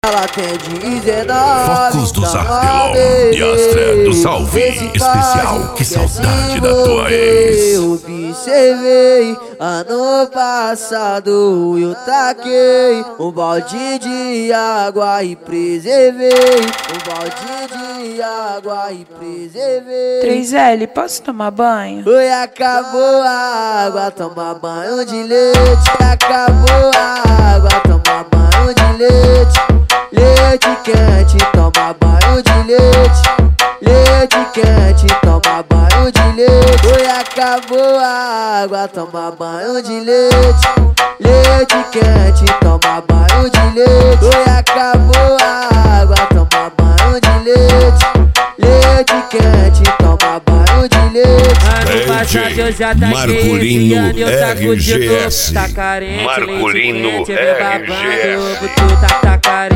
Ela tem 19. Focos do Zardelon e Astra do Salve especial. Que saudade da tua ex. Eu observei ano passado, eu taquei um balde de água e preservei. Um balde de água e preservei. 3L, posso tomar banho? Oi, acabou a água, toma banho de leite. Acabou a água, toma banho de leite. Leite quente, toma banho de leite. Leite quente, toma banho de leite. Oi, acabou a água, toma banho de leite. Leite quente, toma banho de leite. Oi, acabou a água, toma banho de leite. Leite quente, toma banho de leite. Ano passado eu já taquei, esse ano eu taco de novo. RGS. Tá carente, Marcolino leite quente, vem babando, RGS. ovo tu tá carente.